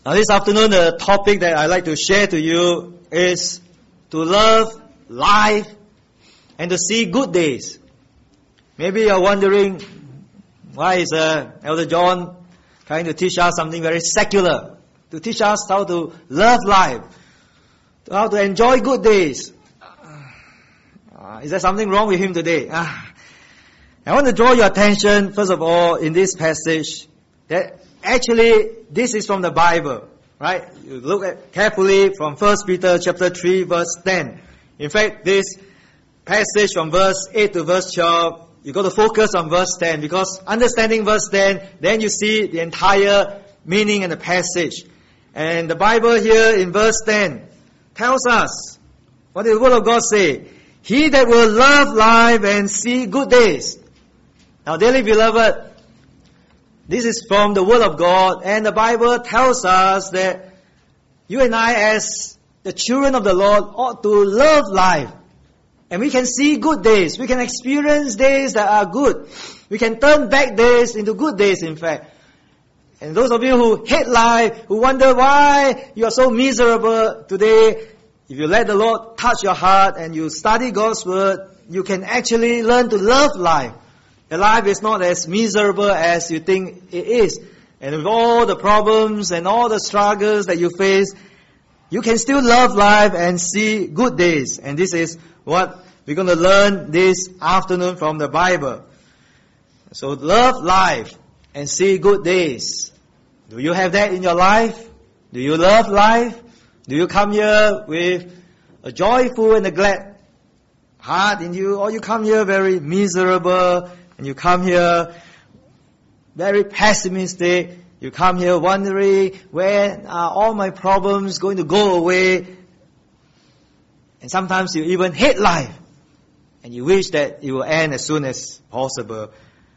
Now this afternoon, the topic that I'd like to share to you is to love life and to see good days. Maybe you're wondering, why is Elder John trying to teach us something very secular? To teach us how to love life, how to enjoy good days. Is there something wrong with him today? I want to draw your attention, first of all, in this passage, that actually, this is from the Bible, right? You look at carefully from 1 Peter chapter 3 verse 10. In fact, this passage from verse 8 to verse 12, you got to focus on verse 10, because understanding verse 10, then you see the entire meaning in the passage. And the Bible here in verse 10 tells us, what did the Word of God say? He that will love life and see good days. Now, dearly beloved, this is from the Word of God, and the Bible tells us that you and I, as the children of the Lord, ought to love life. And we can see good days. We can experience days that are good. We can turn bad days into good days, in fact. And those of you who hate life, who wonder why you are so miserable today, if you let the Lord touch your heart and you study God's Word, you can actually learn to love life. The life is not as miserable as you think it is. And with all the problems and all the struggles that you face, you can still love life and see good days. And this is what we're going to learn this afternoon from the Bible. So love life and see good days. Do you have that in your life? Do you love life? Do you come here with a joyful and a glad heart in you? Or you come here very miserable, and you come here very pessimistic. You come here wondering, when are all my problems going to go away? And sometimes you even hate life. And you wish that it will end as soon as possible.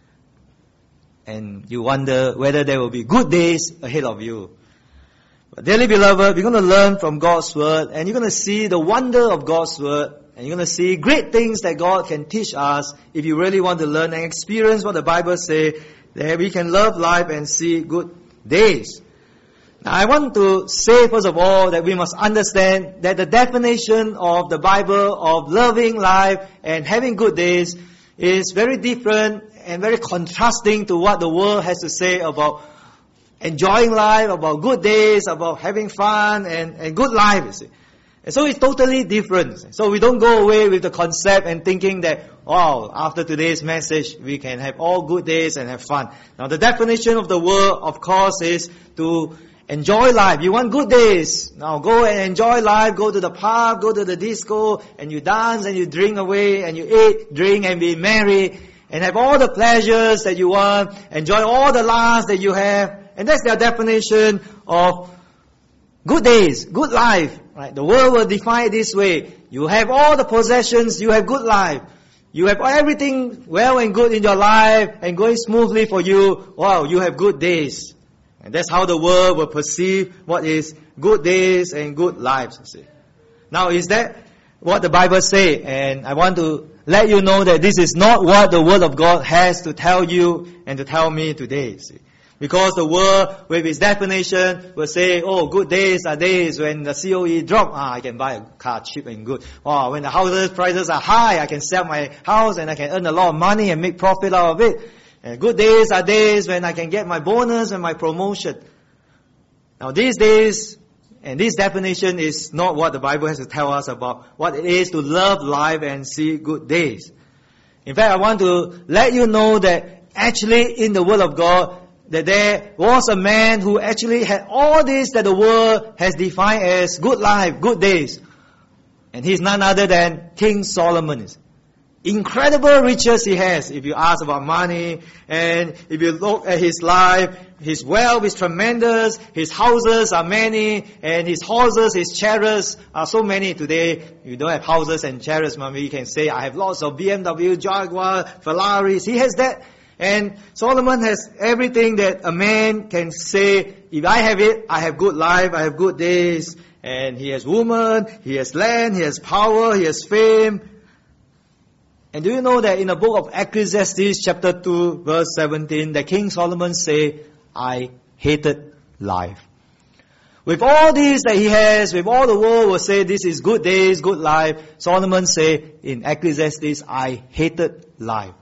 And you wonder whether there will be good days ahead of you. But dearly beloved, we're going to learn from God's Word. And you're going to see the wonder of God's Word. And you're going to see great things that God can teach us if you really want to learn and experience what the Bible says, that we can love life and see good days. Now, I want to say, first of all, that we must understand that the definition of the Bible of loving life and having good days is very different and very contrasting to what the world has to say about enjoying life, about good days, about having fun and good life, you see. And so it's totally different. So we don't go away with the concept and thinking that, wow, after today's message, we can have all good days and have fun. Now the definition of the word, of course, is to enjoy life. You want good days. Now go and enjoy life. Go to the park, go to the disco, and you dance and you drink away, and you eat, drink, and be merry, and have all the pleasures that you want. Enjoy all the laughs that you have. And that's their definition of good days, good life. Right? The world will define it this way. You have all the possessions, you have good life. You have everything well and good in your life and going smoothly for you. Wow, you have good days. And that's how the world will perceive what is good days and good lives. You see. Now, is that what the Bible says? And I want to let you know that this is not what the Word of God has to tell you and to tell me today. You see. Because the world, with its definition, will say, oh, good days are days when the COE drop. I can buy a car cheap and good. Oh, when the houses prices are high, I can sell my house and I can earn a lot of money and make profit out of it. And good days are days when I can get my bonus and my promotion. Now these days, and this definition is not what the Bible has to tell us about what it is to love life and see good days. In fact, I want to let you know that actually in the Word of God, that there was a man who actually had all this that the world has defined as good life, good days. And he's none other than King Solomon. Incredible riches he has. If you ask about money, and if you look at his life, his wealth is tremendous, his houses are many, and his horses, his chariots are so many today. You don't have houses and chariots, maybe you can say, I have lots of BMW, Jaguar, Ferraris. He has that. And Solomon has everything that a man can say, if I have it, I have good life, I have good days. And he has woman, he has land, he has power, he has fame. And do you know that in the book of Ecclesiastes chapter 2 verse 17, that King Solomon say, I hated life. With all this that he has, with all the world will say this is good days, good life, Solomon say in Ecclesiastes, I hated life.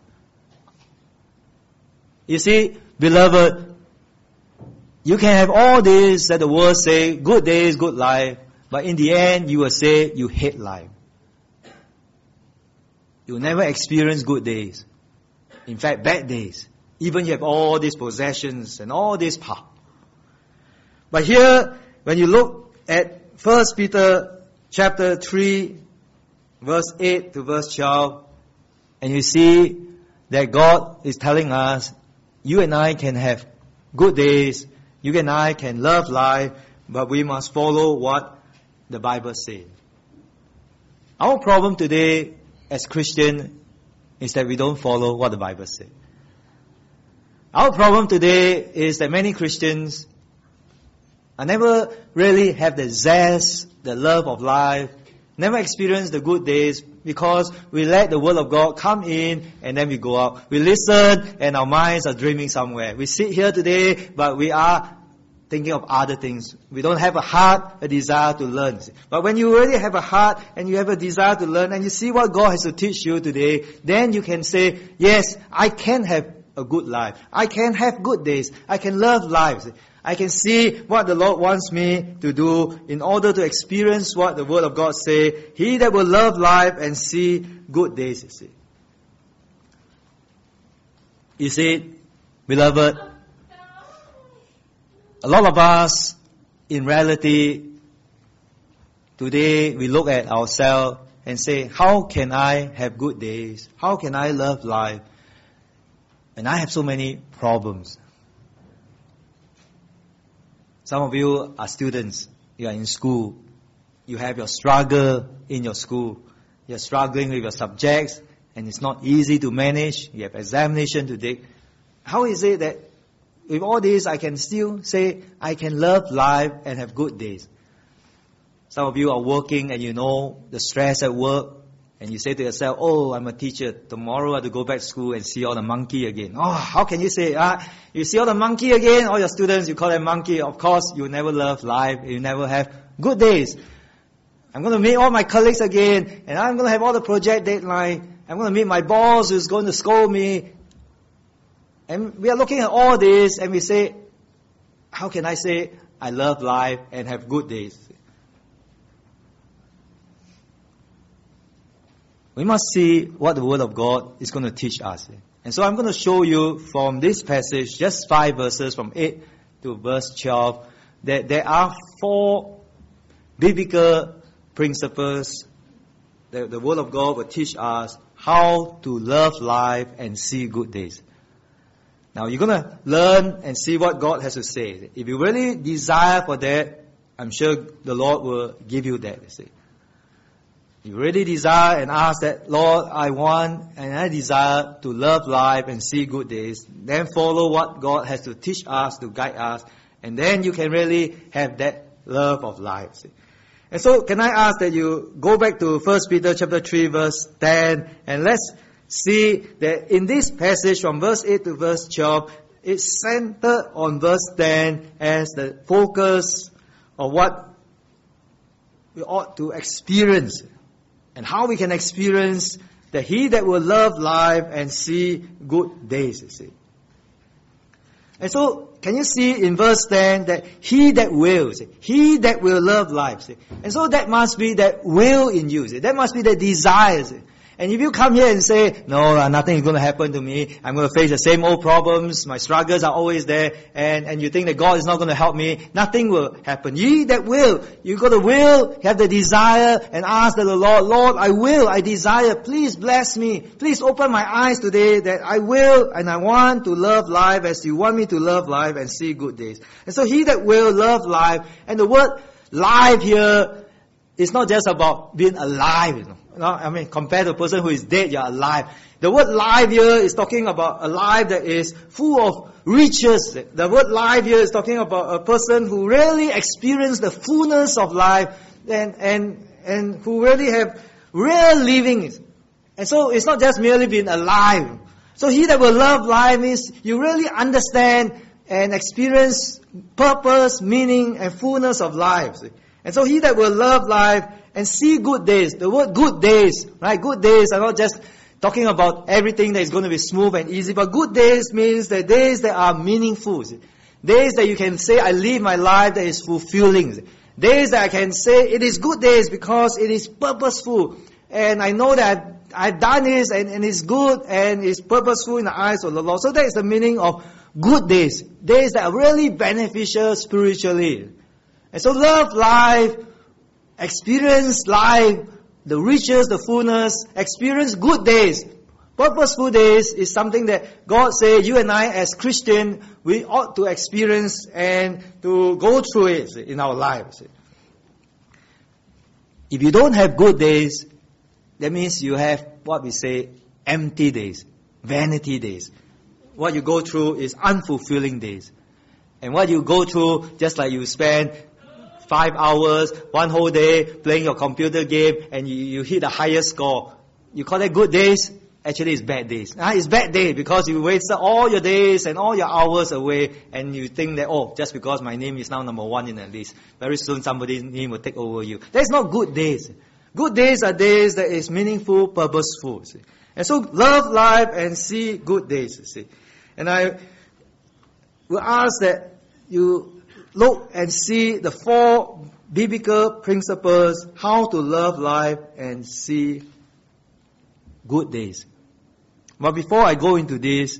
You see, beloved, you can have all this that the world say, good days, good life, but in the end you will say you hate life. You will never experience good days. In fact, bad days. Even you have all these possessions and all this power. But here, when you look at 1 Peter chapter 3, verse 8 to verse 12, and you see that God is telling us, you and I can have good days, you and I can love life, but we must follow what the Bible says. Our problem today as Christians is that we don't follow what the Bible says. Our problem today is that many Christians I never really have the zest, the love of life, never experience the good days because we let the Word of God come in and then we go out. We listen and our minds are dreaming somewhere. We sit here today but we are thinking of other things. We don't have a heart, a desire to learn. But when you really have a heart and you have a desire to learn and you see what God has to teach you today, then you can say, yes, I can have a good life. I can have good days. I can love life. I can see what the Lord wants me to do in order to experience what the Word of God says. He that will love life and see good days, You see, beloved, a lot of us, in reality, today we look at ourselves and say, how can I have good days? How can I love life? And I have so many problems. Some of you are students. You are in school. You have your struggle in your school. You're struggling with your subjects and it's not easy to manage. You have examination to take. How is it that with all this I can still say I can love life and have good days? Some of you are working and you know the stress at work. And you say to yourself, oh, I'm a teacher. Tomorrow I have to go back to school and see all the monkey again. Oh, how can you say, you see all the monkey again? All your students, you call them monkey. Of course, you never love life. You never have good days. I'm going to meet all my colleagues again. And I'm going to have all the project deadline. I'm going to meet my boss who's going to scold me. And we are looking at all this and we say, how can I say I love life and have good days? We must see what the Word of God is going to teach us. And so I'm going to show you from this passage, just 5 verses from 8 to verse 12, that there are 4 biblical principles that the Word of God will teach us how to love life and see good days. Now you're going to learn and see what God has to say. If you really desire for that, I'm sure the Lord will give you that. You really desire and ask that, Lord, I want and I desire to love life and see good days. Then follow what God has to teach us, to guide us. And then you can really have that love of life. And so can I ask that you go back to 1 Peter chapter 3 verse 10. And let's see that in this passage from verse 8 to verse 12, it's centered on verse 10 as the focus of what we ought to experience. And how we can experience that he that will love life and see good days, you see. And so, can you see in verse 10 that he that will, he that will love life. And so that must be that will in you. That must be the desire. And if you come here and say, no, nothing is going to happen to me. I'm going to face the same old problems. My struggles are always there. And you think that God is not going to help me. Nothing will happen. Ye that will. You got to will, have the desire and ask the Lord, Lord, I will, I desire. Please bless me. Please open my eyes today that I will and I want to love life as you want me to love life and see good days. And so he that will love life. And the word life here is not just about being alive, you know. I mean, compared to a person who is dead, you're alive. The word life here is talking about a life that is full of riches. The word life here is talking about a person who really experienced the fullness of life and who really have real living. And so it's not just merely being alive. So he that will love life means you really understand and experience purpose, meaning, and fullness of life. And so he that will love life and see good days. The word good days, right? Good days are not just talking about everything that is going to be smooth and easy, but good days means the days that are meaningful. Days that you can say, I live my life that is fulfilling. Days that I can say, it is good days because it is purposeful. And I know that I've done this and it's good and it's purposeful in the eyes of the Lord. So that is the meaning of good days. Days that are really beneficial spiritually. And so love life, experience life, the riches, the fullness, experience good days. Purposeful days is something that God says you and I as Christians, we ought to experience and to go through it in our lives. If you don't have good days, that means you have what we say empty days, vanity days. What you go through is unfulfilling days. And what you go through, just like you spend 5 hours, one whole day playing your computer game and you hit the highest score. You call that good days? Actually, it's bad days. It's bad day because you wasted all your days and all your hours away and you think that, oh, just because my name is now number 1 in the list, very soon somebody's name will take over you. That's not good days. Good days are days that is meaningful, purposeful. See? And so love life and see good days. See? And I will ask that you look and see the 4 biblical principles how to love life and see good days. But before I go into this,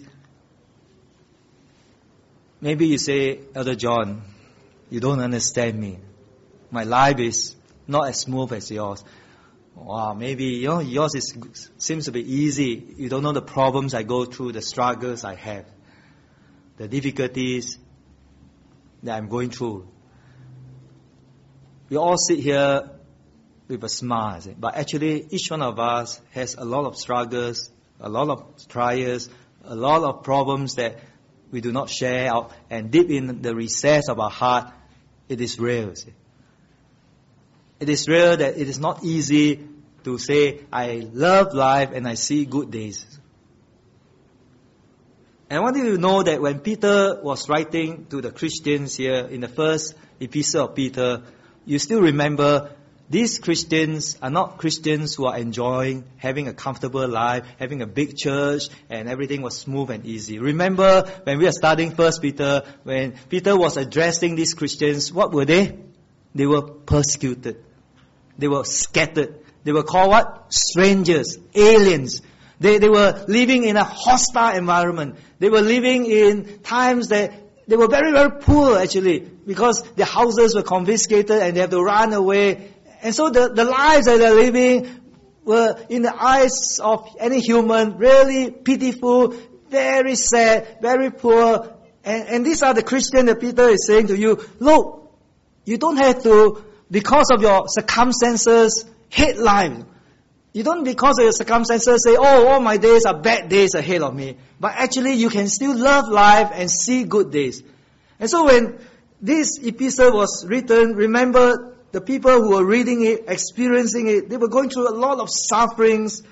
maybe you say, Elder John, you don't understand me. My life is not as smooth as yours. Wow, maybe yours seems to be easy. You don't know the problems I go through, the struggles I have, the difficulties that I'm going through. We all sit here with a smile, but actually each one of us has a lot of struggles, a lot of trials, a lot of problems that we do not share out, and deep in the recess of our heart, it is real. It is real that it is not easy to say, I love life and I see good days. And I want you to know that when Peter was writing to the Christians here in the first epistle of Peter, you still remember these Christians are not Christians who are enjoying having a comfortable life, having a big church, and everything was smooth and easy. Remember when we are studying 1 Peter, when Peter was addressing these Christians, what were they? They were persecuted. They were scattered. They were called what? Strangers, aliens. They were living in a hostile environment. They were living in times that they were very, very poor actually, because their houses were confiscated and they have to run away. And so the lives that they're living were, in the eyes of any human, really pitiful, very sad, very poor. And these are the Christians that Peter is saying to you, look, you don't have to, because of your circumstances, hate life. You don't, because of your circumstances, say, oh, all my days are bad days ahead of me. But actually, you can still love life and see good days. And so when this epistle was written, remember, the people who were reading it, experiencing it, they were going through a lot of sufferings,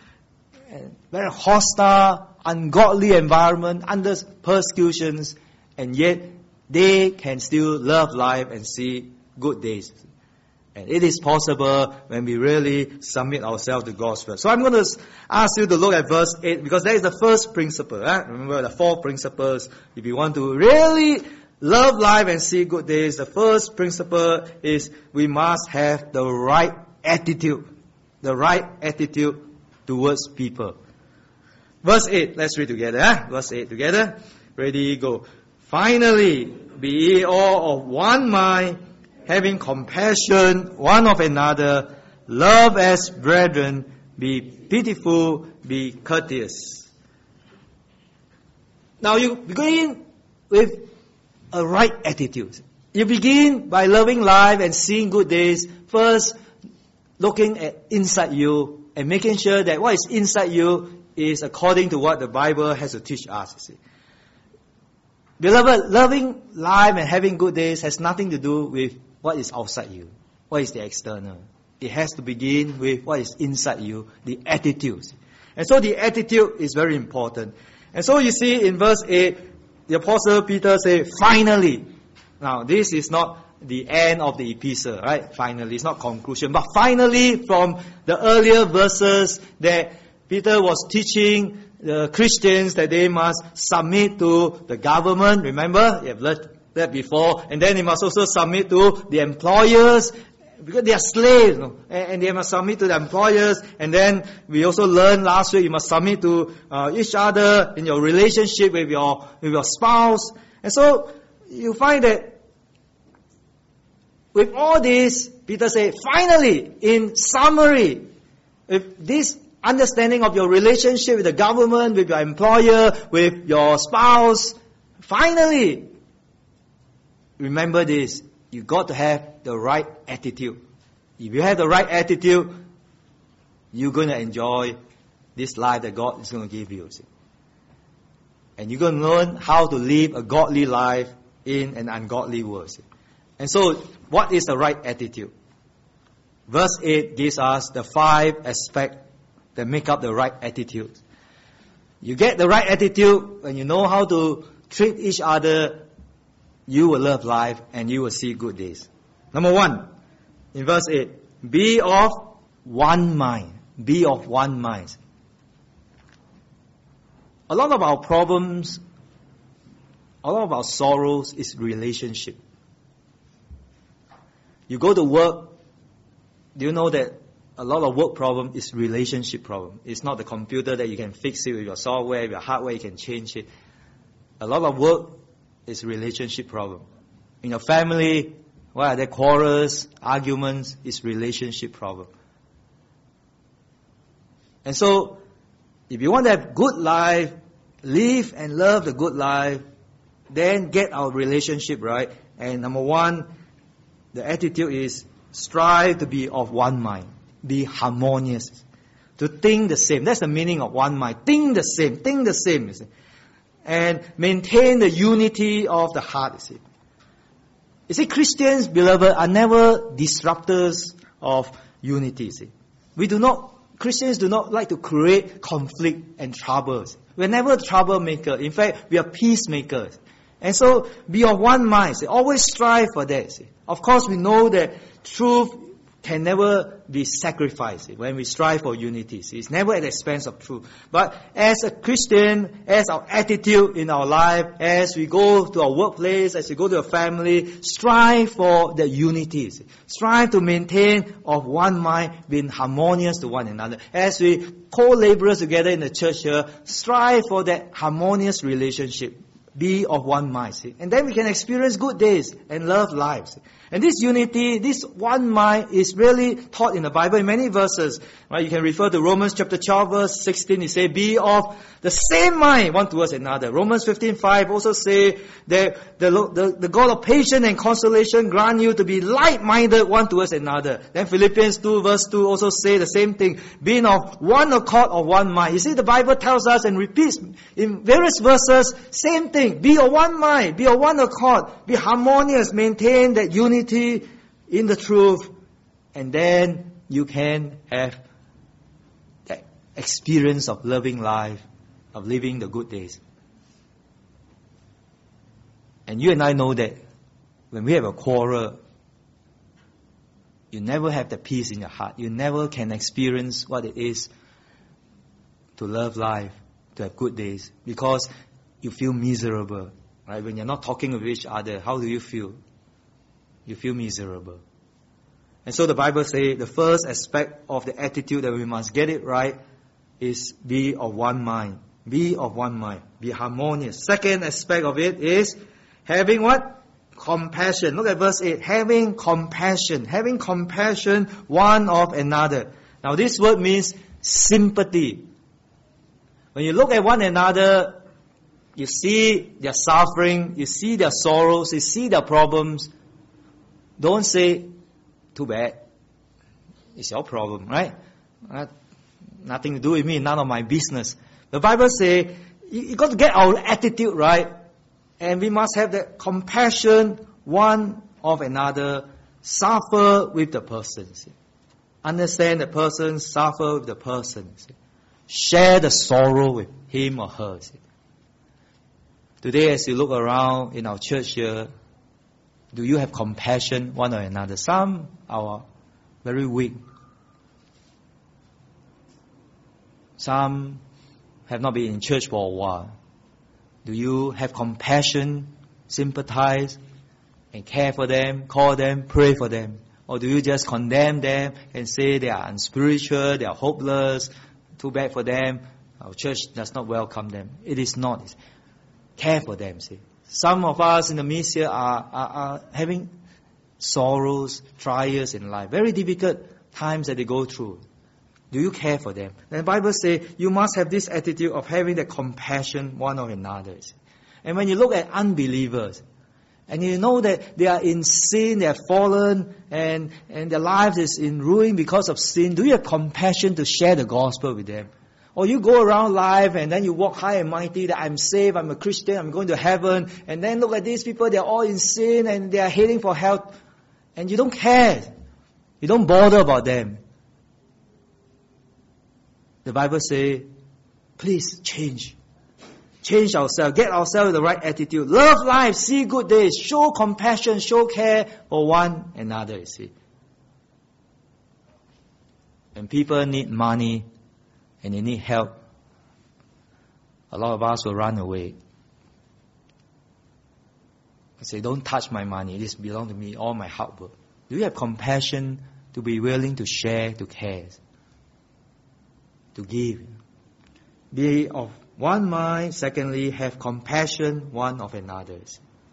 very hostile, ungodly environment, under persecutions, and yet they can still love life and see good days. And it is possible when we really submit ourselves to God's word. So I'm going to ask you to look at verse 8, because that is the first principle. Remember the 4 principles. If you want to really love life and see good days, the first principle is we must have the right attitude. The right attitude towards people. Verse 8, let's read together. Verse 8 together. Ready, go. Finally, be ye all of one mind, having compassion one of another, love as brethren, be pitiful, be courteous. Now you begin with a right attitude. You begin by loving life and seeing good days. First, looking at inside you and making sure that what is inside you is according to what the Bible has to teach us. You see. Beloved, loving life and having good days has nothing to do with what is outside you. What is the external? It has to begin with what is inside you, the attitude. And so the attitude is very important. And so you see in verse 8, the Apostle Peter said, finally. Now, this is not the end of the epistle, right? Finally, it's not conclusion. But finally, from the earlier verses that Peter was teaching the Christians that they must submit to the government. Remember? You have learned that before. And then they must also submit to the employers, because they are slaves, and they must submit to the employers. And then we also learned last week, you must submit to each other in your relationship with your spouse. And so you find that with all this, Peter said, finally, in summary, with this understanding of your relationship with the government, with your employer, with your spouse, finally, remember this, you got to have the right attitude. If you have the right attitude, you're going to enjoy this life that God is going to give you. See? And you're going to learn how to live a godly life in an ungodly world. See? And so, what is the right attitude? Verse 8 gives us the 5 aspects that make up the right attitude. You get the right attitude when you know how to treat each other, you will love life and you will see good days. Number 1, in verse 8, be of one mind. Be of one mind. A lot of our problems, a lot of our sorrows is relationship. You go to work, do you know that a lot of work problem is relationship problem? It's not the computer that you can fix it with your software, with your hardware, you can change it. A lot of work is relationship problem. In your family, what are there quarrels, arguments? It's relationship problem. And so, if you want to have good life, live and love the good life, then get our relationship right. And number 1, the attitude is strive to be of one mind. Be harmonious. To think the same. That's the meaning of one mind. Think the same. Think the same. You see. And maintain the unity of the heart. You see, Christians, beloved, are never disruptors of unity. You see. Christians do not like to create conflict and troubles. We're never troublemaker. In fact, we are peacemakers. And so, be of one mind. See. Always strive for that. See. Of course, we know that truth can never be sacrificed when we strive for unity. It's never at the expense of truth. But as a Christian, as our attitude in our life, as we go to our workplace, as we go to our family, strive for the unity. Strive to maintain of one mind, being harmonious to one another. As we co-laborers together in the church here, strive for that harmonious relationship. Be of one mind. See? And then we can experience good days and love lives. And this unity, this one mind is really taught in the Bible in many verses. Right? You can refer to Romans chapter 12 verse 16. It says, be of the same mind one towards another. Romans 15:5 also say that the God of patience and consolation grant you to be like-minded one towards another. Then Philippians 2 verse 2 also say the same thing. Being of one accord of one mind. You see, the Bible tells us and repeats in various verses, same thing. Be of one mind. Be of one accord. Be harmonious. Maintain that unity in the truth. And then you can have that experience of loving life, of living the good days. And you and I know that when we have a quarrel, you never have the peace in your heart. You never can experience what it is to love life, to have good days, because you feel miserable. Right? When you're not talking with each other, how do you feel? You feel miserable. And so the Bible says the first aspect of the attitude that we must get it right is be of one mind. Be of one mind. Be harmonious. Second aspect of it is having what? Compassion. Look at verse 8. Having compassion. Having compassion one of another. Now this word means sympathy. When you look at one another, you see their suffering, you see their sorrows, you see their problems. Don't say, too bad. It's your problem, right? Nothing to do with me, none of my business. The Bible says, you got to get our attitude right. And we must have that compassion one of another. Suffer with the person. See? Understand the person, suffer with the person. See? Share the sorrow with him or her. See? Today, as you look around in our church here, do you have compassion one on another? Some are very weak. Some have not been in church for a while. Do you have compassion, sympathize, and care for them, call them, pray for them? Or do you just condemn them and say they are unspiritual, they are hopeless, too bad for them, our church does not welcome them? It is not. Care for them, see. Some of us in the midst here are having sorrows, trials in life, very difficult times that they go through. Do you care for them? The Bible says you must have this attitude of having the compassion one of another. And when you look at unbelievers, and you know that they are in sin, they have fallen, and their lives is in ruin because of sin, do you have compassion to share the gospel with them? Or you go around life and then you walk high and mighty that I'm saved, I'm a Christian, I'm going to heaven, and then look at these people, they're all in sin and they are heading for hell, and you don't care. You don't bother about them. The Bible says, please change. Change ourselves. Get ourselves the right attitude. Love life. See good days. Show compassion. Show care for one another, you see. When people need money and they need help, a lot of us will run away. I say, don't touch my money. This belongs to me, all my hard work. Do you have compassion to be willing to share, to care? To give. Be of one mind. Secondly, have compassion one of another.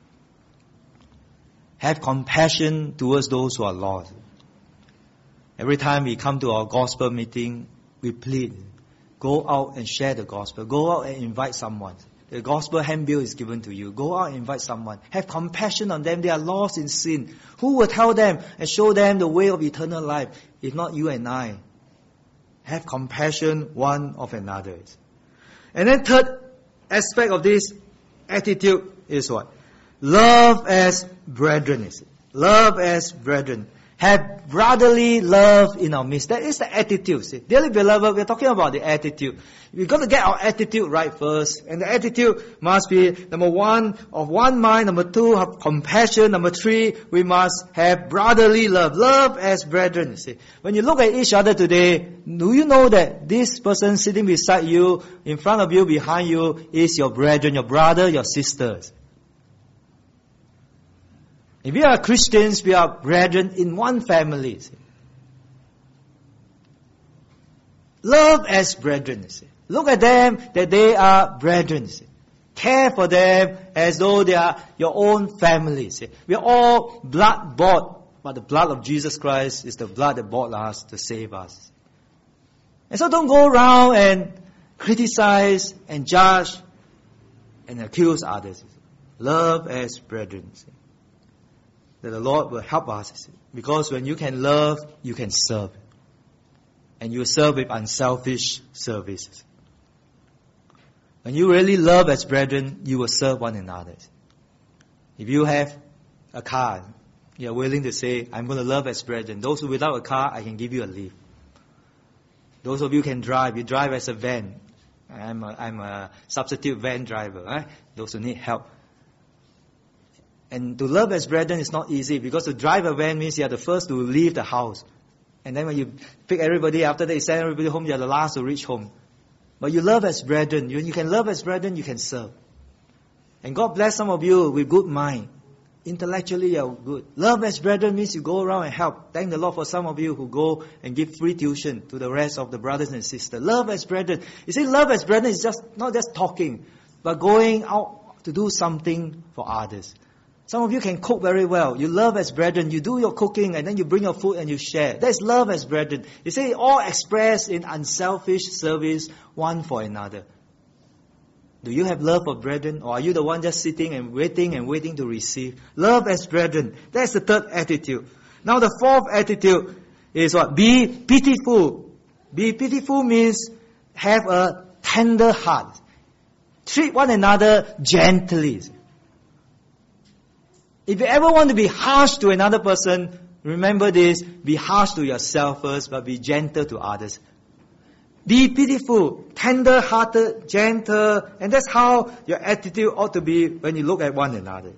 Have compassion towards those who are lost. Every time we come to our gospel meeting, we plead, go out and share the gospel. Go out and invite someone. The gospel handbill is given to you. Go out and invite someone. Have compassion on them. They are lost in sin. Who will tell them and show them the way of eternal life if not you and I? Have compassion one of another. And then third aspect of this attitude is what? Love as brethren. Love as brethren. Have brotherly love in our midst. That is the attitude. See? Dearly beloved, we're talking about the attitude. We've got to get our attitude right first. And the attitude must be, number one, of one mind. Number two, have compassion. Number three, we must have brotherly love. Love as brethren. See? When you look at each other today, do you know that this person sitting beside you, in front of you, behind you, is your brethren, your brother, your sisters? If we are Christians, we are brethren in one family. See? Love as brethren. See? Look at them that they are brethren. See? Care for them as though they are your own family. See? We are all blood bought, but the blood of Jesus Christ is the blood that bought us to save us. And so don't go around and criticize and judge and accuse others. Love as brethren. See? That the Lord will help us. Because when you can love, you can serve. And you serve with unselfish services. When you really love as brethren, you will serve one another. If you have a car, you are willing to say, I'm going to love as brethren. Those who without a car, I can give you a lift. Those of you can drive, you drive as a van. I'm a substitute van driver. Right? Those who need help. And to love as brethren is not easy, because to drive a van means you are the first to leave the house. And then when you pick everybody, after they send everybody home, you are the last to reach home. But you love as brethren. When you can love as brethren, you can serve. And God bless some of you with good mind. Intellectually, you are good. Love as brethren means you go around and help. Thank the Lord for some of you who go and give free tuition to the rest of the brothers and sisters. Love as brethren. You see, love as brethren is just not just talking, but going out to do something for others. Some of you can cook very well. You love as brethren. You do your cooking and then you bring your food and you share. That's love as brethren. You see, all expressed in unselfish service one for another. Do you have love for brethren? Or are you the one just sitting and waiting to receive? Love as brethren. That's the third attitude. Now the fourth attitude is what? Be pitiful. Be pitiful means have a tender heart. Treat one another gently. If you ever want to be harsh to another person, remember this, be harsh to yourself first, but be gentle to others. Be pitiful, tender-hearted, gentle, and that's how your attitude ought to be when you look at one another.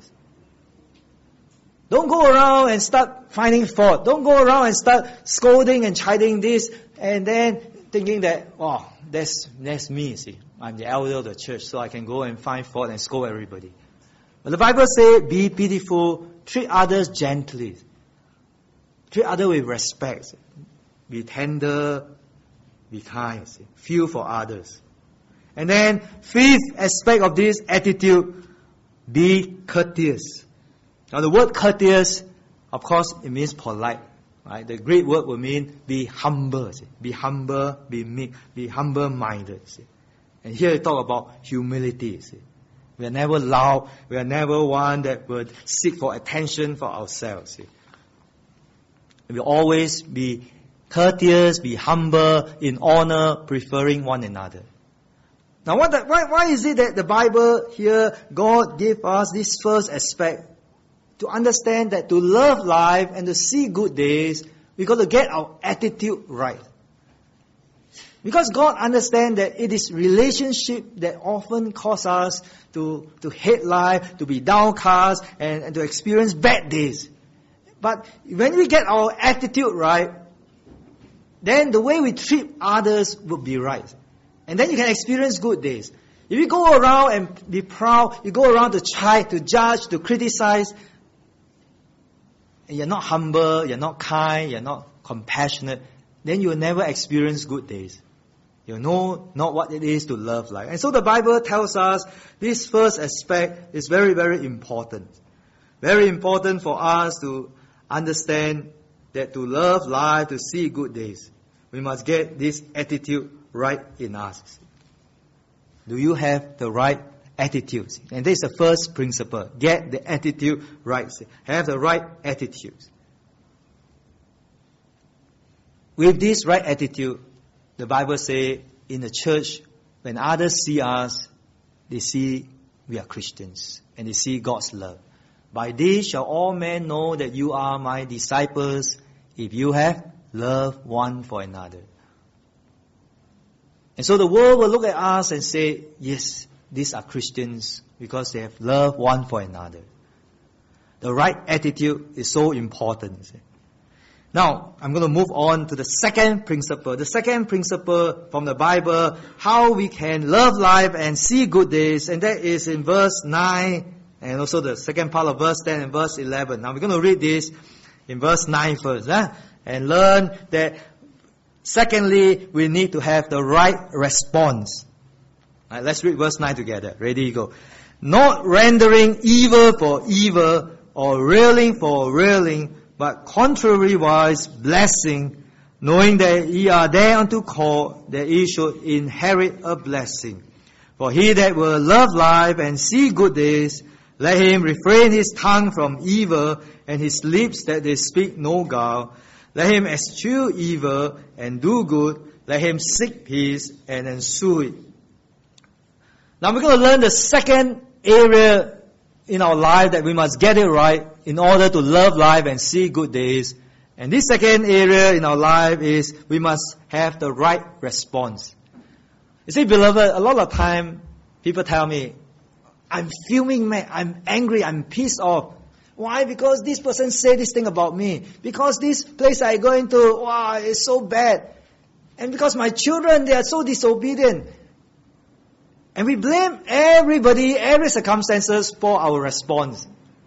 Don't go around and start finding fault. Don't go around and start scolding and chiding this, and then thinking that, oh, that's me, see. I'm the elder of the church, so I can go and find fault and scold everybody. But the Bible says, be pitiful, treat others gently. Treat others with respect. Be tender, be kind. See. Feel for others. And then, fifth aspect of this attitude, be courteous. Now the word courteous, of course, it means polite. Right? The Greek word will mean be humble. See. Be humble, be meek, be humble-minded. See. And here we talk about humility. See. We are never loud. We are never one that would seek for attention for ourselves. See. We will always be courteous, be humble, in honor, preferring one another. Now, why is it that the Bible here, God gave us this first aspect? To understand that to love life and to see good days, we've got to get our attitude right. Because God understands that it is relationship that often cause us to hate life, to be downcast, and to experience bad days. But when we get our attitude right, then the way we treat others will be right. And then you can experience good days. If you go around and be proud, you go around to chide, to judge, to criticize, and you're not humble, you're not kind, you're not compassionate, then you will never experience good days. You'll know not what it is to love life. And so the Bible tells us this first aspect is very, very important. Very important for us to understand that to love life, to see good days, we must get this attitude right in us. Do you have the right attitude? And this is the first principle. Get the attitude right. Have the right attitude. With this right attitude, the Bible says in the church, when others see us, they see we are Christians and they see God's love. By this shall all men know that you are my disciples, if you have love one for another. And so the world will look at us and say, yes, these are Christians because they have love one for another. The right attitude is so important. Now, I'm going to move on to the second principle. The second principle from the Bible, how we can love life and see good days. And that is in verse 9 and also the second part of verse 10 and verse 11. Now, we're going to read this in verse 9 first. And learn that secondly, we need to have the right response. Right, let's read verse 9 together. Ready, go. Not rendering evil for evil or railing for railing, but contrariwise blessing, knowing that ye are thereunto called, that ye should inherit a blessing. For he that will love life and see good days, let him refrain his tongue from evil, and his lips that they speak no guile. Let him eschew evil and do good. Let him seek peace and ensue it. Now we're going to learn the second area in our life that we must get it right in order to love life and see good days. And this second area in our life is we must have the right response. You see, beloved, a lot of time people tell me, I'm fuming, man. I'm angry. I'm pissed off. Why? Because this person said this thing about me. Because this place I go into, wow, is so bad. And because my children, they are so disobedient. And we blame everybody, every circumstances for our response.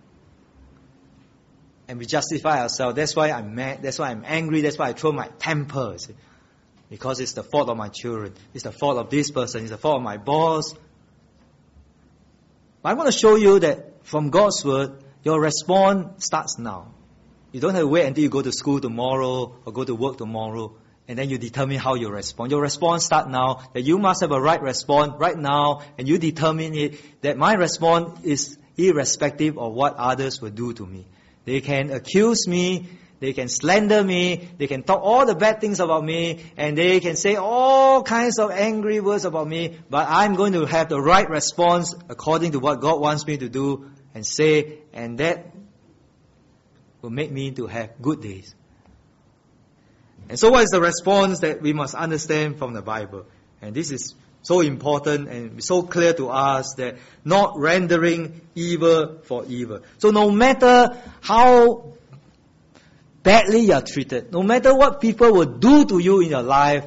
And we justify ourselves. That's why I'm mad. That's why I'm angry. That's why I throw my temper. See? Because it's the fault of my children. It's the fault of this person. It's the fault of my boss. But I want to show you that from God's word, your response starts now. You don't have to wait until you go to school tomorrow or go to work tomorrow and then you determine how you respond. Your response starts now, that you must have a right response right now, and you determine it, that my response is irrespective of what others will do to me. They can accuse me, they can slander me, they can talk all the bad things about me, and they can say all kinds of angry words about me, but I'm going to have the right response according to what God wants me to do and say, and that will make me to have good days. And so what is the response that we must understand from the Bible? And this is so important and so clear to us, that not rendering evil for evil. So no matter how badly you are treated, no matter what people will do to you in your life,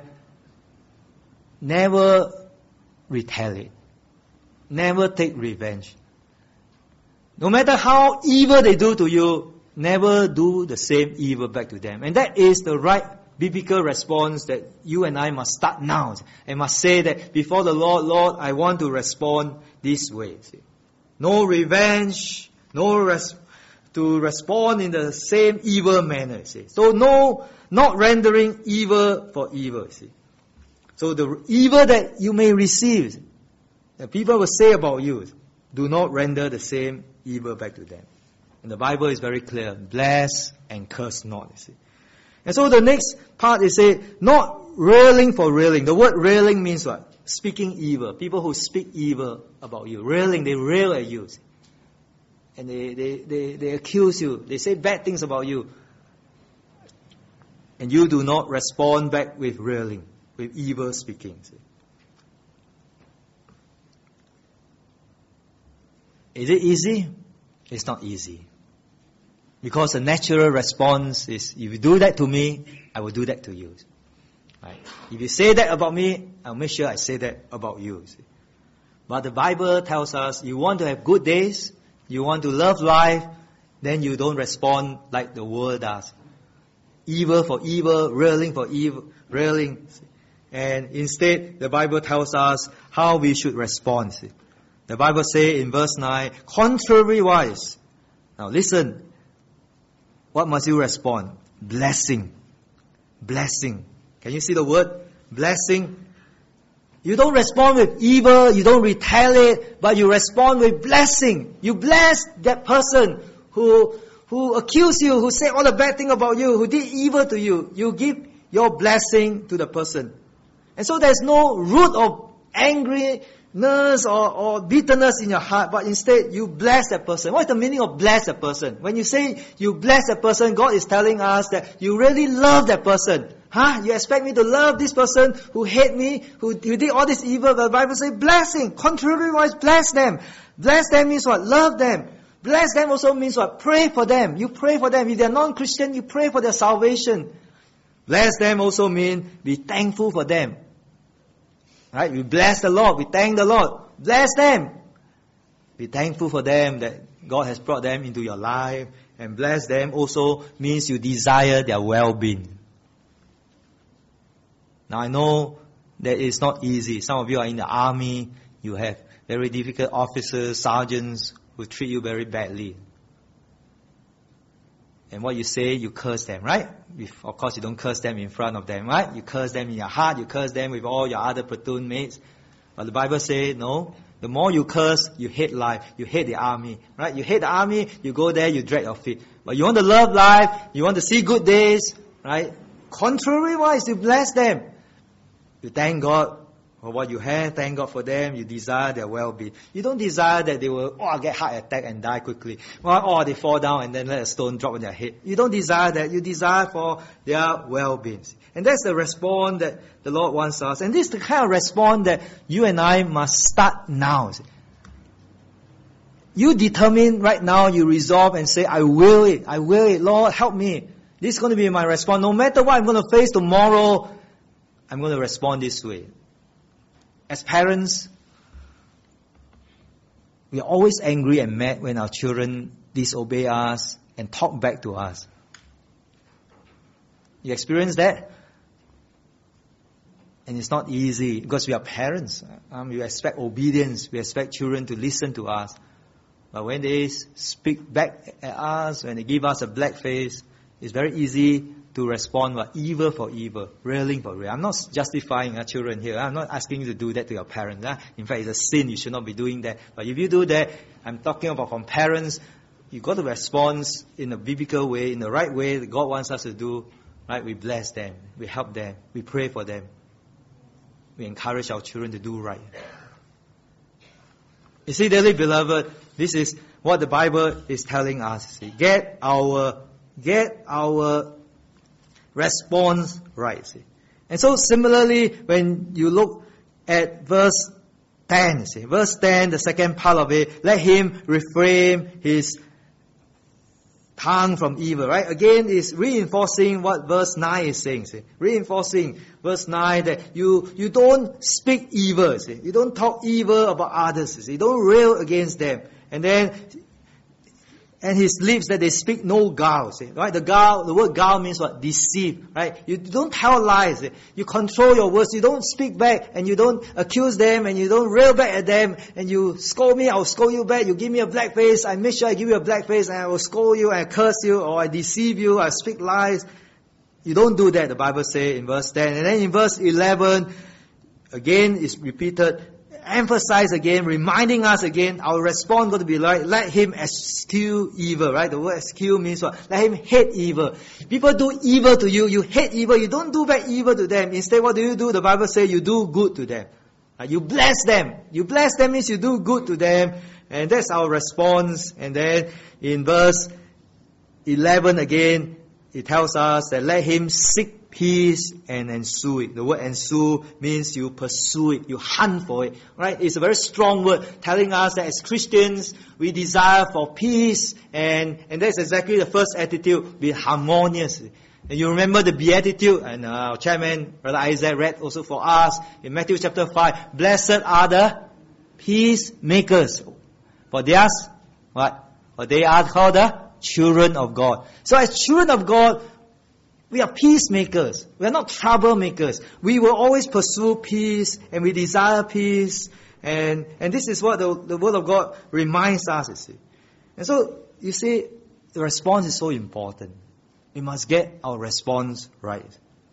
never retaliate. Never take revenge. No matter how evil they do to you, never do the same evil back to them. And that is the right biblical response that you and I must start now. And must say that before the Lord, Lord, I want to respond this way. See? No revenge, to respond in the same evil manner. See? So no, not rendering evil for evil. See? So the evil that you may receive, that people will say about you, do not render the same evil back to them. And the Bible is very clear, bless and curse not. You see? And so the next part is say, not railing for railing. The word railing means what? Speaking evil. People who speak evil about you. Railing, they rail at you. And they accuse you. They say bad things about you. And you do not respond back with railing, with evil speaking. Is it easy? It's not easy. Because the natural response is, if you do that to me, I will do that to you. Right? If you say that about me, I'll make sure I say that about you. But the Bible tells us, you want to have good days, you want to love life, then you don't respond like the world does. Evil for evil, railing for evil, railing. And instead, the Bible tells us how we should respond. The Bible says in verse 9, contrary-wise. Now listen. What must you respond? Blessing. Blessing. Can you see the word? Blessing. You don't respond with evil, you don't retaliate, but you respond with blessing. You bless that person who accused you, who said all the bad thing about you, who did evil to you. You give your blessing to the person. And so there's no root of angriness or bitterness in your heart, but instead you bless that person. What is the meaning of bless that person? When you say you bless that person, God is telling us that you really love that person. You expect me to love this person who hate me, who did all this evil? The Bible says blessing. Contrary-wise, bless them. Bless them means what? Love them. Bless them also means what? Pray for them. You pray for them. If they're non-Christian, you pray for their salvation. Bless them also means be thankful for them. Right? We bless the Lord. We thank the Lord. Bless them. Be thankful for them that God has brought them into your life. And bless them also means you desire their well-being. Now I know that it's not easy. Some of you are in the army. You have very difficult officers, sergeants who treat you very badly. And what you say, you curse them, right? Of course, you don't curse them in front of them, right? You curse them in your heart. You curse them with all your other platoon mates. But the Bible says, no. The more you curse, you hate life. You hate the army, right? You hate the army, you go there, you drag your feet. But you want to love life, you want to see good days, right? Contrary-wise, you bless them. You thank God for what you have, thank God for them, you desire their well-being. You don't desire that they will get heart attack and die quickly. Or they fall down and then let a stone drop on their head. You don't desire that. You desire for their well-being. And that's the response that the Lord wants us. And this is the kind of response that you and I must start now. You determine right now, you resolve and say, I will it, Lord, help me. This is going to be my response. No matter what I'm going to face tomorrow, I'm going to respond this way. As parents, we are always angry and mad when our children disobey us and talk back to us. You experience that? And it's not easy because we are parents. We expect obedience. We expect children to listen to us. But when they speak back at us, when they give us a black face, it's very easy to respond evil for evil, railing for railing. I'm not justifying our children here. I'm not asking you to do that to your parents. In fact, it's a sin. You should not be doing that. But if you do that, I'm talking about from parents, you've got to respond in a biblical way, in the right way that God wants us to do. Right? We bless them. We help them. We pray for them. We encourage our children to do right. You see, dearly beloved, this is what the Bible is telling us. Get our responds right. See? And so similarly, when you look at verse 10, see, verse 10, the second part of it, let him refrain his tongue from evil, right? Again, is reinforcing what verse 9 is saying. See? Reinforcing verse 9 that you don't speak evil. See? You don't talk evil about others. See? You don't rail against them. And his lips that they speak no guile. See? Right? The word guile means what? Deceive. Right? You don't tell lies. See? You control your words. You don't speak back and you don't accuse them and you don't rail back at them and you scold me, I'll scold you back. You give me a black face, I make sure I give you a black face and I will scold you and I curse you or I deceive you, I speak lies. You don't do that, the Bible says in verse 10. And then in verse 11, again it's repeated, emphasize again, reminding us again, our response going to be like, let him eschew evil, right? The word eschew means what? Let him hate evil. People do evil to you, you hate evil, you don't do back evil to them. Instead, what do? The Bible says you do good to them. You bless them. You bless them means you do good to them. And that's our response. And then in verse 11 again, it tells us that let him seek peace and ensue it. The word ensue means you pursue it, you hunt for it, right? It's a very strong word telling us that as Christians, we desire for peace and that's exactly the first attitude, be harmonious. And you remember the Beatitude, and our chairman, Brother Isaac, read also for us in Matthew chapter 5, blessed are the peacemakers, for theirs, what? For they are called the children of God. So as children of God, we are peacemakers. We are not troublemakers. We will always pursue peace and we desire peace. And this is what the Word of God reminds us, you see. And so, you see, the response is so important. We must get our response right.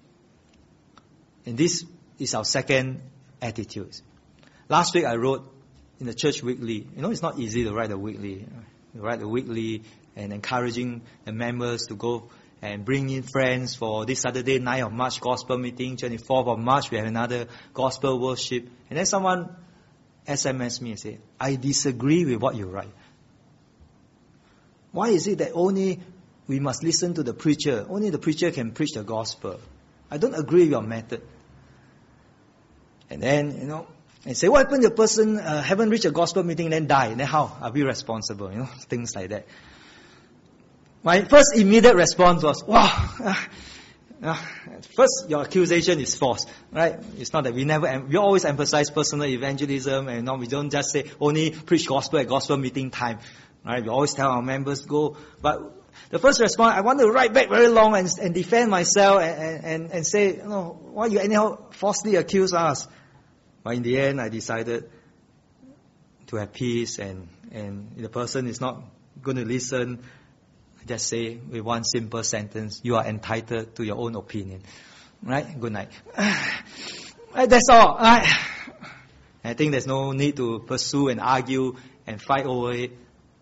And this is our second attitude. Last week I wrote in the church weekly. You know, it's not easy to write a weekly. You write a weekly and encouraging the members to go and bring in friends for this Saturday, 9th of March, gospel meeting. 24th of March, we have another gospel worship. And then someone SMS me and say, I disagree with what you write. Why is it that only we must listen to the preacher? Only the preacher can preach the gospel. I don't agree with your method. And then, and say, what happened if the person haven't reached a gospel meeting and then die? And then how are we responsible? Things like that. My first immediate response was, wow, first your accusation is false, right? It's not that we always emphasize personal evangelism and we don't just say only preach gospel at gospel meeting time, right? We always tell our members go, but the first response, I want to write back very long and defend myself and say, why you anyhow falsely accuse us? But in the end, I decided to have peace and the person is not going to listen. Just say with one simple sentence, you are entitled to your own opinion. Right? Good night. That's all. Right? I think there's no need to pursue and argue and fight over it.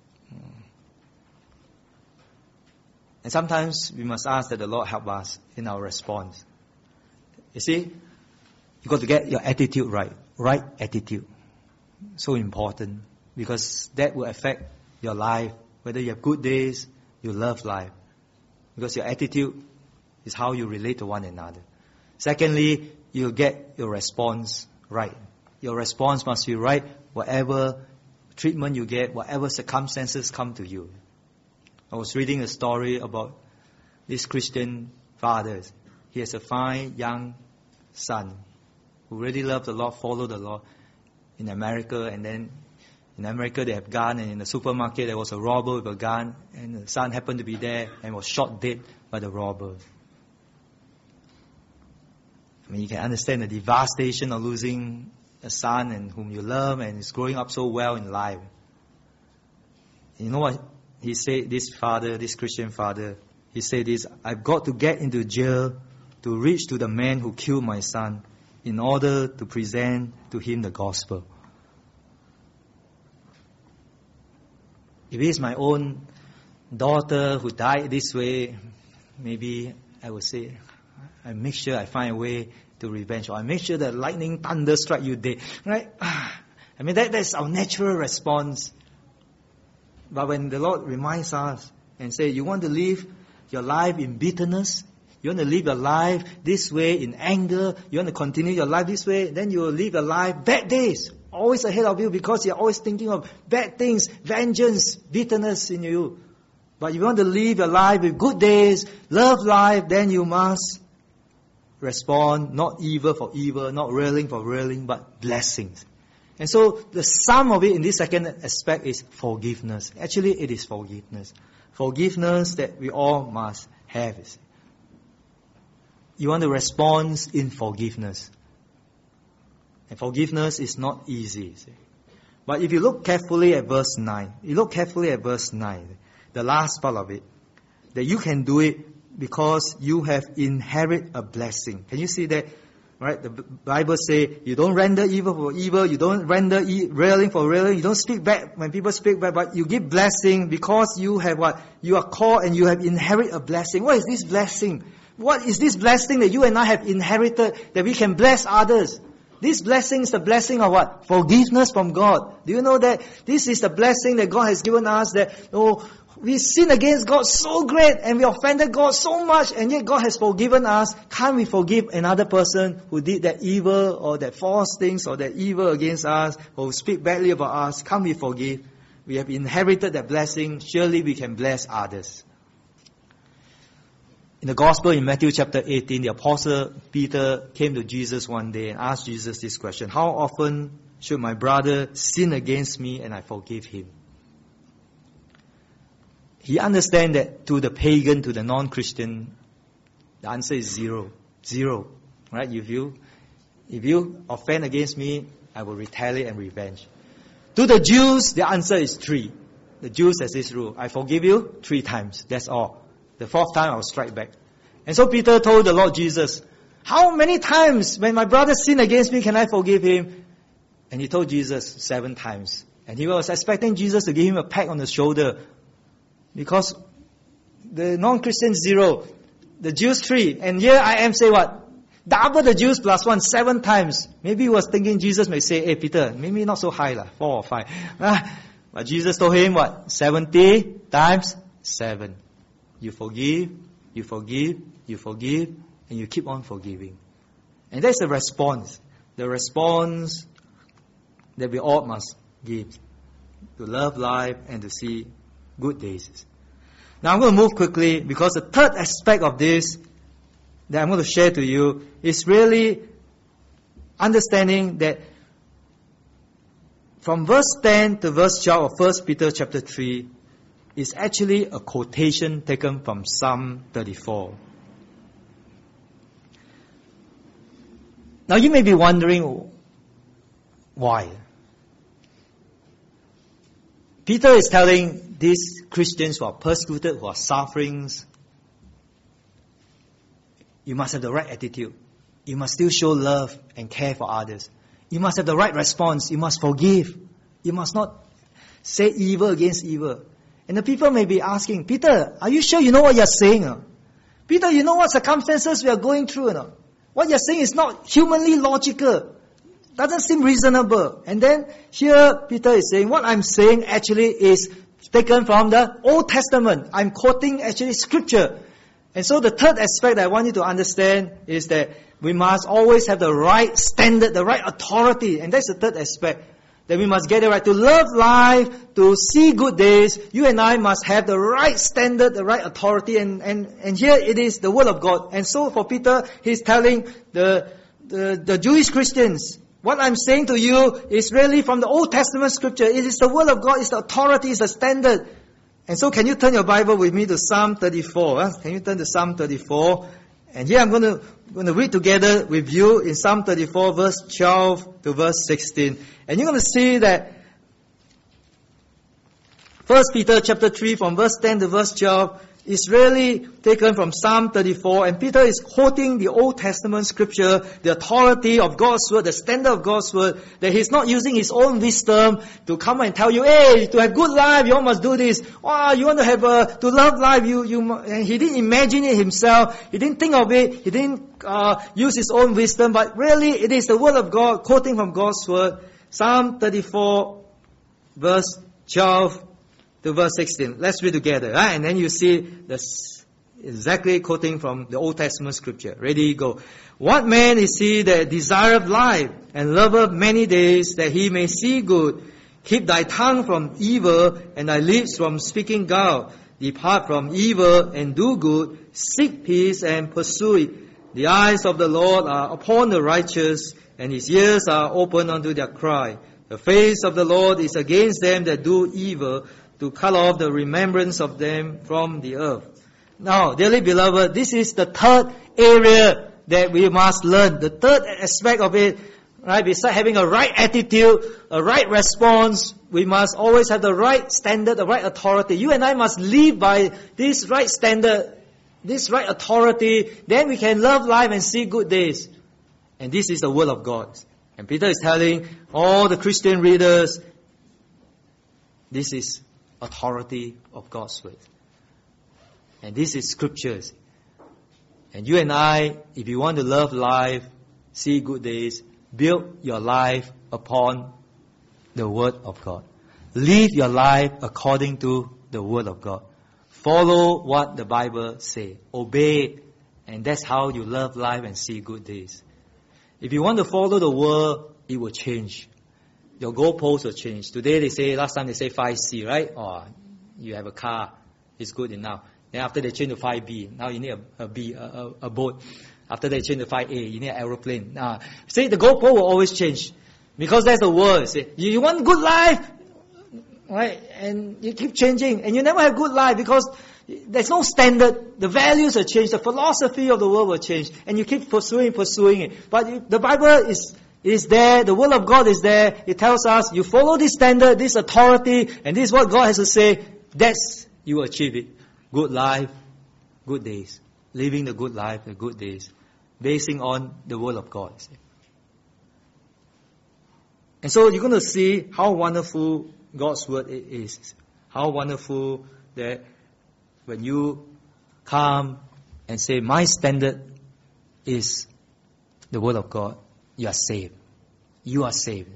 And sometimes we must ask that the Lord help us in our response. You see, you got to get your attitude right. Right attitude. So important. Because that will affect your life. Whether you have good days, you love life. Because your attitude is how you relate to one another. Secondly, you'll get your response right. Your response must be right whatever treatment you get, whatever circumstances come to you. I was reading a story about this Christian father. He has a fine young son who really loved the Lord, followed the Lord in America, and then in America they have gun, and in the supermarket there was a robber with a gun, and the son happened to be there and was shot dead by the robber. I mean, you can understand the devastation of losing a son and whom you love and is growing up so well in life. And you know what he said, this Christian father, he said this, I've got to get into jail to reach to the man who killed my son in order to present to him the gospel. If it is my own daughter who died this way, maybe I would say, I make sure I find a way to revenge, or I make sure that lightning thunder strike you dead. Right? I mean, that's our natural response. But when the Lord reminds us and say, you want to live your life in bitterness, You want to live your life this way in anger. You want to continue your life this way. Then you will live your life bad days. Always ahead of you because you're always thinking of bad things, vengeance, bitterness in you. But if you want to live your life with good days, love life, then you must respond, not evil for evil, not railing for railing, but blessings. And so the sum of it in this second aspect is forgiveness. Actually, it is forgiveness. Forgiveness that we all must have. You want to respond in forgiveness. And forgiveness is not easy. But if you look carefully at verse 9, the last part of it, that you can do it because you have inherited a blessing. Can you see that? Right? The Bible says you don't render evil for evil, you don't render railing for railing, you don't speak back when people speak back, but you give blessing because you have what? You are called and you have inherited a blessing. What is this blessing? What is this blessing that you and I have inherited that we can bless others? This blessing is the blessing of what? Forgiveness from God. Do you know that this is the blessing that God has given us, that we sin against God so great and we offended God so much, and yet God has forgiven us. Can't we forgive another person who did that evil or that false things or that evil against us or who speak badly about us? Can't we forgive? We have inherited that blessing. Surely we can bless others. In the Gospel in Matthew chapter 18, the Apostle Peter came to Jesus one day and asked Jesus this question: how often should my brother sin against me and I forgive him? He understands that to the pagan, to the non-Christian, the answer is zero. Zero. Right? If you offend against me, I will retaliate and revenge. To the Jews, the answer is 3. The Jews has this rule: I forgive you 3 times. That's all. The 4th time I will strike back. And so Peter told the Lord Jesus, how many times when my brother sin against me can I forgive him? And he told Jesus 7 times. And he was expecting Jesus to give him a pat on the shoulder. Because the non-Christians 0, the Jews 3, and here I am say what? Double the Jews plus 1, 7 times. Maybe he was thinking Jesus may say, hey Peter, maybe not so high 4 or 5. But Jesus told him what? 70 times 7. You forgive, you forgive, you forgive, and you keep on forgiving. And that's the response. The response that we all must give. To love life and to see good days. Now I'm going to move quickly because the third aspect of this that I'm going to share to you is really understanding that from verse 10 to verse 12 of 1 Peter chapter 3 is actually a quotation taken from Psalm 34. Now you may be wondering why. Peter is telling these Christians who are persecuted, who are suffering, you must have the right attitude. You must still show love and care for others. You must have the right response. You must forgive. You must not say evil against evil. And the people may be asking, Peter, are you sure you know what you're saying? Peter, you know what circumstances we are going through? What you're saying is not humanly logical. Doesn't seem reasonable. And then here Peter is saying, what I'm saying actually is taken from the Old Testament. I'm quoting actually scripture. And so the third aspect that I want you to understand is that we must always have the right standard, the right authority. And that's the third aspect. That we must get it right. To love life, to see good days, you and I must have the right standard, the right authority. And here it is the Word of God. And so for Peter, he's telling the Jewish Christians, what I'm saying to you is really from the Old Testament scripture. It is the Word of God, it's the authority, it's the standard. And so can you turn your Bible with me to Psalm 34? Can you turn to Psalm 34? And here I'm going to read together with you in Psalm 34 verse 12 to verse 16. And you're going to see that 1 Peter chapter 3 from verse 10 to verse 12 is really taken from Psalm 34. And Peter is quoting the Old Testament scripture, the authority of God's word, the standard of God's word, that he's not using his own wisdom to come and tell you, hey, to have good life, you all must do this. Oh, you want to have to love life, and he didn't imagine it himself. He didn't think of it. He didn't use his own wisdom. But really, it is the word of God, quoting from God's word. Psalm 34, verse 12 to verse 16. Let's read together. And then you see Exactly quoting from the Old Testament scripture. Ready, go. What man is he that desireth life, and loveth many days, that he may see good? Keep thy tongue from evil, and thy lips from speaking gall. Depart from evil, and do good. Seek peace, and pursue it. The eyes of the Lord are upon the righteous, and his ears are open unto their cry. The face of the Lord is against them that do evil, to cut off the remembrance of them from the earth. Now, dearly beloved, this is the third area that we must learn. The third aspect of it, right? Besides having a right attitude, a right response, we must always have the right standard, the right authority. You and I must live by this right standard, this right authority. Then we can love life and see good days. And this is the word of God. And Peter is telling all the Christian readers, this is authority of God's word. And this is scriptures. And you and I, if you want to love life, see good days, build your life upon the word of God. Live your life according to the word of God. Follow what the Bible says. Obey it. And that's how you love life and see good days. If you want to follow the word, it will change. Your goalposts will change. Today last time they say 5C, right? Oh, you have a car, it's good enough. Then after they change to 5B, now you need a boat. After they change to 5A, you need an aeroplane. See, the goalpost will always change. Because that's the word. See, you want good life, right? And you keep changing. And you never have good life because there's no standard. The values will change. The philosophy of the world will change. And you keep pursuing it. But the Bible is there. The word of God is there. It tells us, you follow this standard, this authority, and this is what God has to say. That's, you will achieve it. Good life, good days. Living the good life, the good days. Basing on the word of God. And so you're going to see how wonderful God's word is. How wonderful that when you come and say, my standard is the word of God, you are saved. You are saved.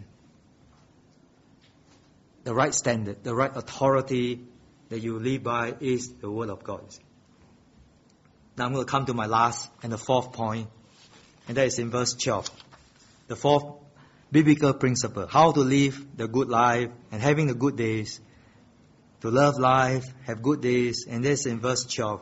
The right standard, the right authority that you live by is the word of God. Now I'm going to come to my last and the fourth point, and that is in verse 12. The fourth biblical principle, how to live the good life and having the good days, to love life, have good days, and that's in verse 12.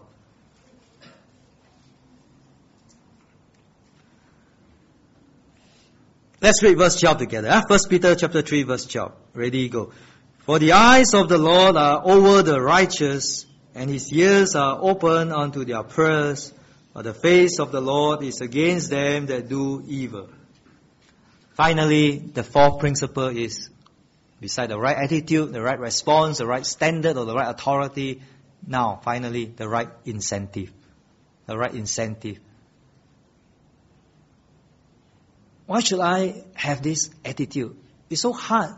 Let's read verse 12 together. 1 Peter chapter 3 verse 12. Ready, go. For the eyes of the Lord are over the righteous, and his ears are open unto their prayers, but the face of the Lord is against them that do evil. Finally, the fourth principle is, beside the right attitude, the right response, the right standard, or the right authority, now, finally, the right incentive. The right incentive. Why should I have this attitude? It's so hard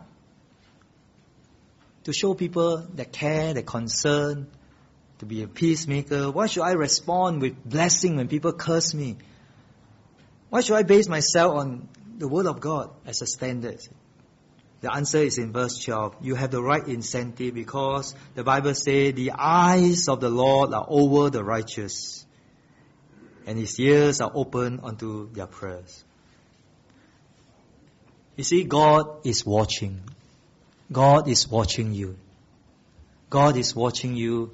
to show people that care, that concern, to be a peacemaker. Why should I respond with blessing when people curse me? Why should I base myself on the word of God as a standard? The answer is in verse 12. You have the right incentive because the Bible says the eyes of the Lord are over the righteous, and his ears are open unto their prayers. You see, God is watching. God is watching you. God is watching you.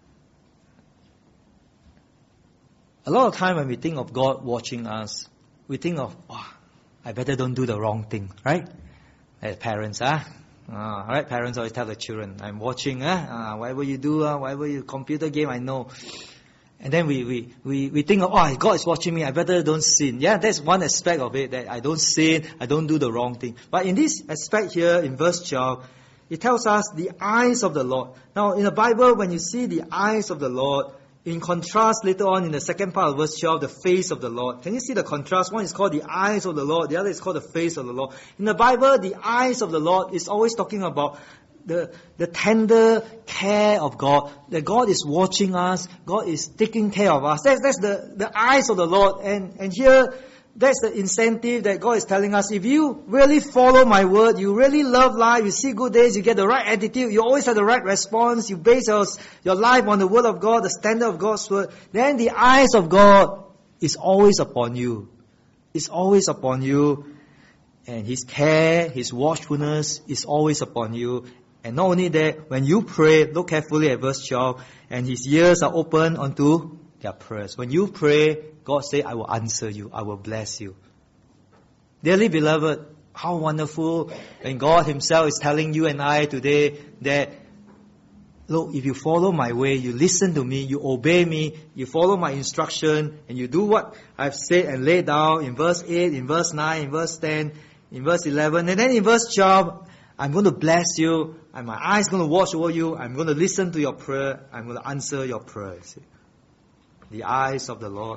A lot of time when we think of God watching us, we think of, I better don't do the wrong thing, right? As parents, right? Parents always tell the children, I'm watching, whatever you do, whatever you computer game, I know. And then we think of, God is watching me, I better don't sin. Yeah, that's one aspect of it, that I don't sin, I don't do the wrong thing. But in this aspect here, in verse 12, it tells us the eyes of the Lord. Now, in the Bible, when you see the eyes of the Lord, in contrast later on in the second part of verse 12, the face of the Lord. Can you see the contrast? One is called the eyes of the Lord, the other is called the face of the Lord. In the Bible, the eyes of the Lord is always talking about the tender care of God, that God is watching us, God is taking care of us. That's the eyes of the Lord. And here, That's the incentive that God is telling us. If you really follow my word, you really love life, you see good days, you get the right attitude, you always have the right response, you base your life on the word of God, the standard of God's word, then the eyes of God is always upon you. It's always upon you. And His care, His watchfulness is always upon you. And not only that, when you pray, look carefully at verse 12, and His ears are open unto their prayers. When you pray, God says, I will answer you, I will bless you. Dearly beloved, how wonderful when God Himself is telling you and I today that, look, if you follow my way, you listen to me, you obey me, you follow my instruction, and you do what I've said and laid down in verse 8, in verse 9, in verse 10, in verse 11, and then in verse 12, I'm going to bless you, and my eyes going to watch over you, I'm going to listen to your prayer, I'm going to answer your prayer. See? The eyes of the Lord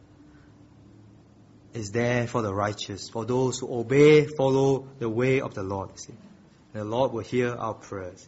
is there for the righteous, for those who obey, follow the way of the Lord. See? The Lord will hear our prayers.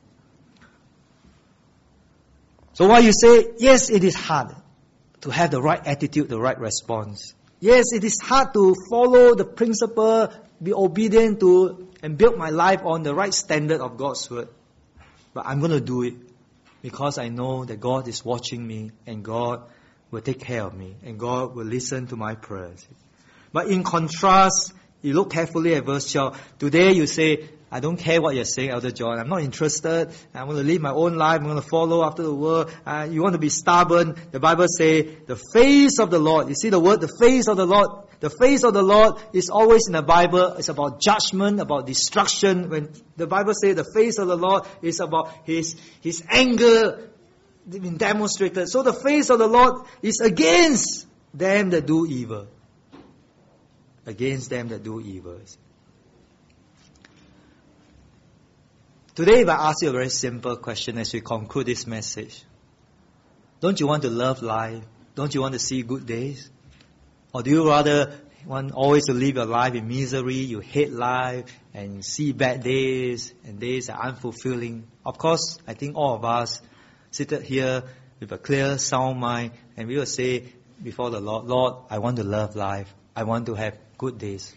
So while you say, yes, it is hard to have the right attitude, the right response. Yes, it is hard to follow the principle, be obedient to, and build my life on the right standard of God's word. But I'm going to do it because I know that God is watching me and God will take care of me and God will listen to my prayers. But in contrast, you look carefully at verse 12. Today you say, I don't care what you're saying, Elder John. I'm not interested. I'm going to live my own life. I'm going to follow after the word. You want to be stubborn. The Bible says, the face of the Lord. You see the word, the face of the Lord. The face of the Lord is always in the Bible. It's about judgment, about destruction. When the Bible says the face of the Lord is about His anger being demonstrated. So the face of the Lord is against them that do evil. Against them that do evil. Today, if I ask you a very simple question as we conclude this message, don't you want to love life? Don't you want to see good days? Or do you rather want always to live your life in misery, you hate life, and you see bad days, and days are unfulfilling? Of course, I think all of us seated here with a clear, sound mind, and we will say before the Lord, Lord, I want to love life. I want to have good days.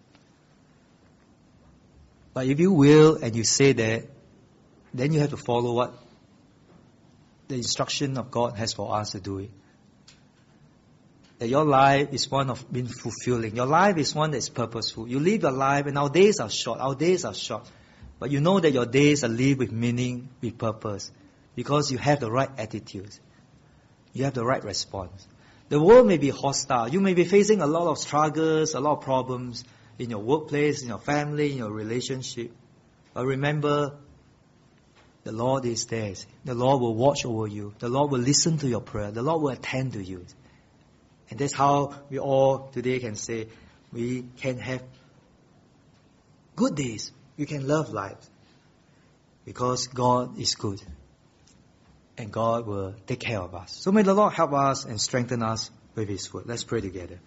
But if you will and you say that, then you have to follow what the instruction of God has for us to do it. That your life is one of being fulfilling. Your life is one that is purposeful. You live your life, and our days are short. Our days are short. But you know that your days are lived with meaning, with purpose. Because you have the right attitude. You have the right response. The world may be hostile. You may be facing a lot of struggles, a lot of problems in your workplace, in your family, in your relationship. But remember, the Lord is there. The Lord will watch over you. The Lord will listen to your prayer. The Lord will attend to you. And that's how we all today can say we can have good days. We can love life. Because God is good. And God will take care of us. So may the Lord help us and strengthen us with His word. Let's pray together.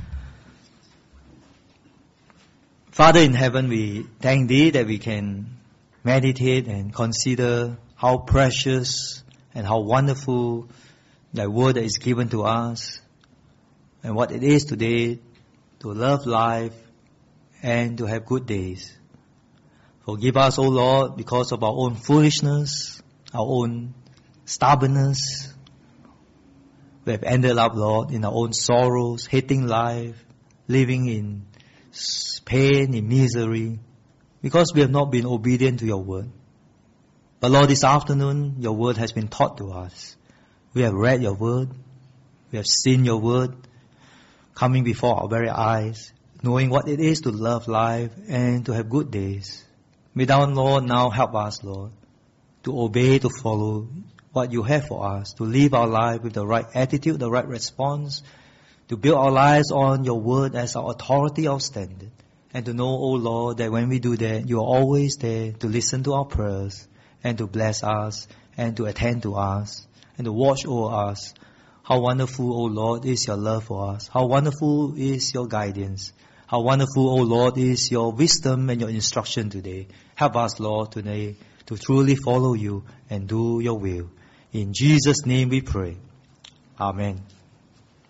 Father in heaven, we thank Thee that we can meditate and consider how precious and how wonderful Thy word that is given to us and what it is today to love life and to have good days. Forgive us, O Lord, because of our own foolishness, our own stubbornness. We have ended up, Lord, in our own sorrows, hating life, living in pain, in misery, because we have not been obedient to your word. But Lord, this afternoon, your word has been taught to us. We have read your word. We have seen your word coming before our very eyes, knowing what it is to love life and to have good days. May thou, Lord, now help us, Lord, to obey, to follow what you have for us, to live our life with the right attitude, the right response, to build our lives on your word as our authority, our standard. And to know, O Lord, that when we do that, you are always there to listen to our prayers and to bless us and to attend to us and to watch over us. How wonderful, O Lord, is your love for us. How wonderful is your guidance. How wonderful, O Lord, is your wisdom and your instruction today. Help us, Lord, today to truly follow you and do your will. In Jesus' name we pray. Amen.